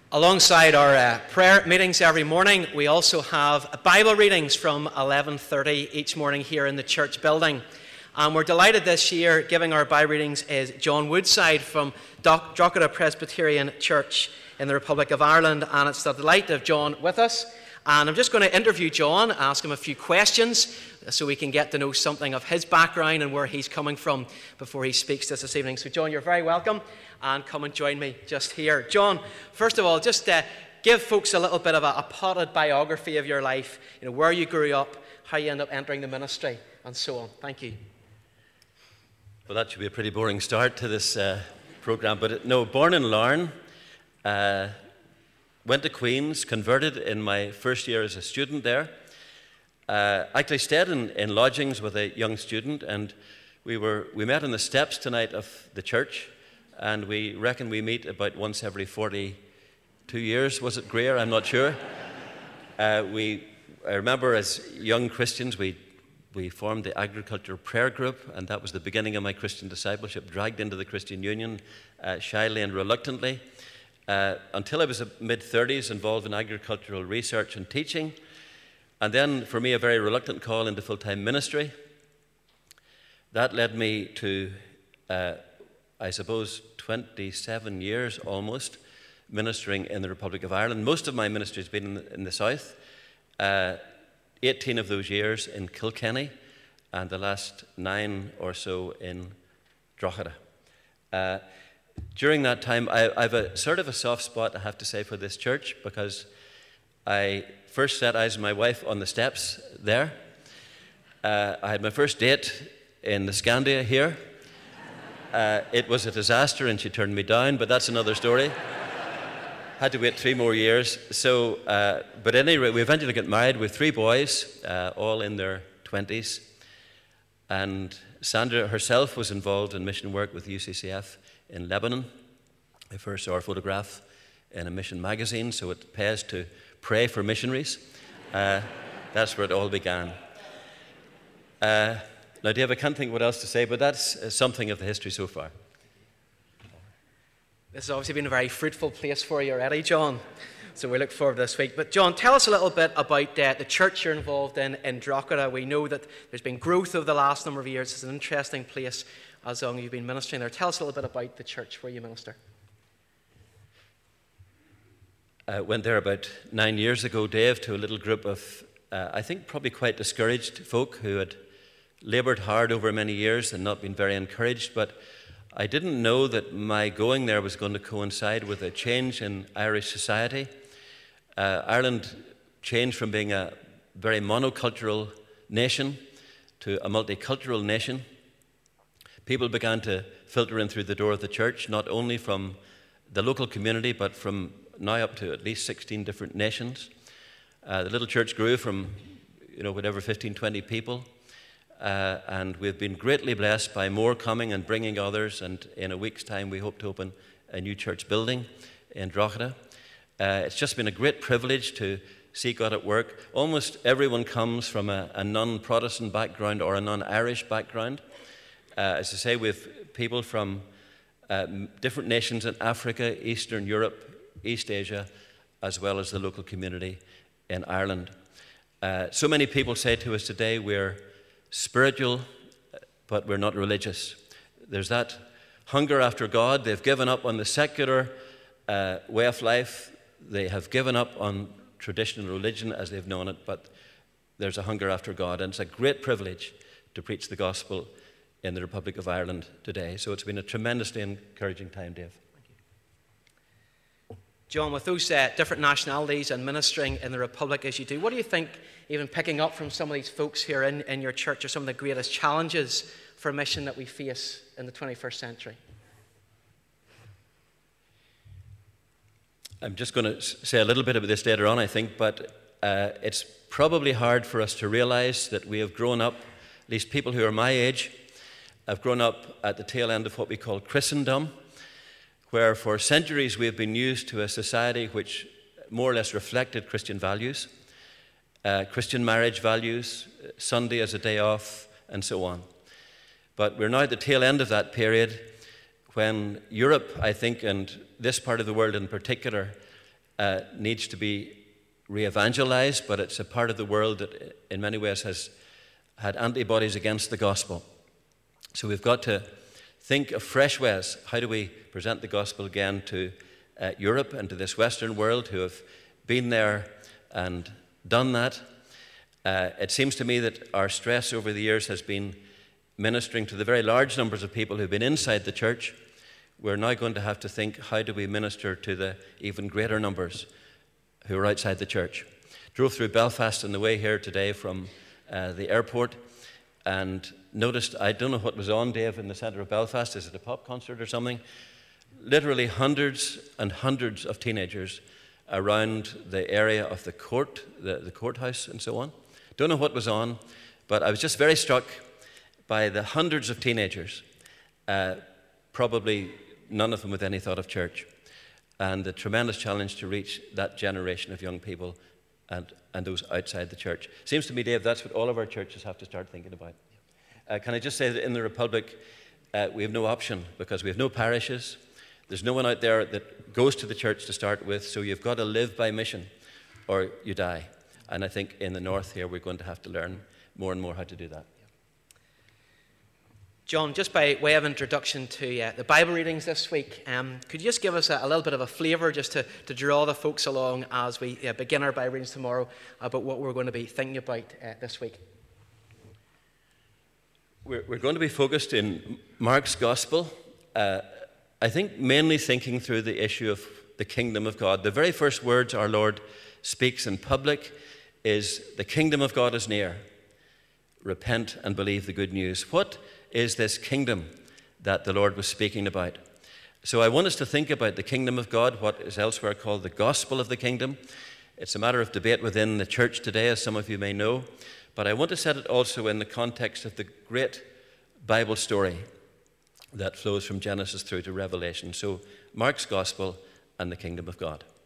Alongside our prayer meetings every morning, we also have Bible readings from 11:30 each morning here in the church building. And we're delighted this year, giving our Bible readings is John Woodside from Drogheda Presbyterian Church in the Republic of Ireland. And it's a delight to have John with us. And I'm just going to interview John, ask him a few questions so we can get to know something of his background and where he's coming from before he speaks to us this evening. So John, you're very welcome, and come and join me just here. John, first of all, just give folks a little bit of a potted biography of your life, where you grew up, how you ended up entering the ministry, and so on. Thank you. Well, that should be a pretty boring start to this programme, but no, born in Larne, went to Queen's, converted in my first year as a student there. Actually stayed in lodgings with a young student, and we met on the steps tonight of the church, and we reckon we meet about once every 42 years. Was it Greer? I'm not sure. I remember as young Christians we formed the agricultural prayer group, and that was the beginning of my Christian discipleship, dragged into the Christian Union shyly and reluctantly. Until I was mid-30s, involved in agricultural research and teaching. And then, for me, a very reluctant call into full-time ministry. That led me to, I suppose, 27 years almost, ministering in the Republic of Ireland. Most of my ministry has been in the south. 18 of those years in Kilkenny, and the last 9 or so in Drogheda. During that time, I've a sort of a soft spot, I have to say, for this church, because I first set eyes on my wife on the steps there. I had my first date in the Scandia here. It was a disaster and she turned me down, but that's another story. Had to wait 3 more years. So, but at any rate, we eventually got married with 3 boys, all in their 20s. And Sandra herself was involved in mission work with UCCF in Lebanon. I first saw her photograph in a mission magazine, so it pays to pray for missionaries. That's where it all began. Now, Dave, I can't think what else to say, but that's something of the history so far. This has obviously been a very fruitful place for you already, John. So we look forward to this week. But John, tell us a little bit about the church you're involved in Drogheda. We know that there's been growth over the last number of years. It's an interesting place as long as you've been ministering there. Tell us a little bit about the church where you minister. I went there about 9 years ago, Dave, to a little group of, I think, probably quite discouraged folk who had laboured hard over many years and not been very encouraged. But I didn't know that my going there was going to coincide with a change in Irish society. Ireland changed from being a very monocultural nation to a multicultural nation. People began to filter in through the door of the church, not only from the local community, but from now up to at least 16 different nations. The little church grew from, whatever, 15, 20 people. And we've been greatly blessed by more coming and bringing others. And in a week's time, we hope to open a new church building in Drogheda. It's just been a great privilege to see God at work. Almost everyone comes from a non-Protestant background or a non-Irish background. As I say, we have people from different nations in Africa, Eastern Europe, East Asia, as well as the local community in Ireland. So many people say to us today, we're spiritual, but we're not religious. There's that hunger after God. They've given up on the secular way of life. They have given up on traditional religion as they've known it, but there's a hunger after God, and it's a great privilege to preach the gospel in the Republic of Ireland today. So it's been a tremendously encouraging time, Dave. Thank you. John, with those different nationalities and ministering in the Republic as you do, what do you think, even picking up from some of these folks here in your church, are some of the greatest challenges for mission that we face in the 21st century? I'm just going to say a little bit about this later on, I think, but it's probably hard for us to realize that we have grown up, at least people who are my age, have grown up at the tail end of what we call Christendom, where for centuries we have been used to a society which more or less reflected Christian values, Christian marriage values, Sunday as a day off, and so on. But we're now at the tail end of that period when Europe, I think, and this part of the world in particular, needs to be re-evangelized, but it's a part of the world that in many ways has had antibodies against the gospel. So we've got to think of fresh ways. How do we present the gospel again to Europe and to this Western world who have been there and done that? It seems to me that our stress over the years has been ministering to the very large numbers of people who've been inside the church. We're now going to have to think, how do we minister to the even greater numbers who are outside the church? Drove through Belfast on the way here today from the airport and noticed, I don't know what was on, Dave, in the centre of Belfast. Is it a pop concert or something? Literally hundreds and hundreds of teenagers around the area of the court, the courthouse and so on. Don't know what was on, but I was just very struck by the hundreds of teenagers, probably none of them with any thought of church, and the tremendous challenge to reach that generation of young people and those outside the church. Seems to me, Dave, that's what all of our churches have to start thinking about. Can I just say that in the Republic, we have no option because we have no parishes. There's no one out there that goes to the church to start with, so you've got to live by mission or you die. And I think in the north here, we're going to have to learn more and more how to do that. John, just by way of introduction to the Bible readings this week, could you just give us a little bit of a flavour just to draw the folks along as we begin our Bible readings tomorrow about what we're going to be thinking about this week? We're going to be focused in Mark's Gospel, I think mainly thinking through the issue of the kingdom of God. The very first words our Lord speaks in public is, the kingdom of God is near. Repent and believe the good news. What is this kingdom that the Lord was speaking about? So I want us to think about the kingdom of God, what is elsewhere called the gospel of the kingdom. It's a matter of debate within the church today, as some of you may know, but I want to set it also in the context of the great Bible story that flows from Genesis through to Revelation. So Mark's gospel and the kingdom of God.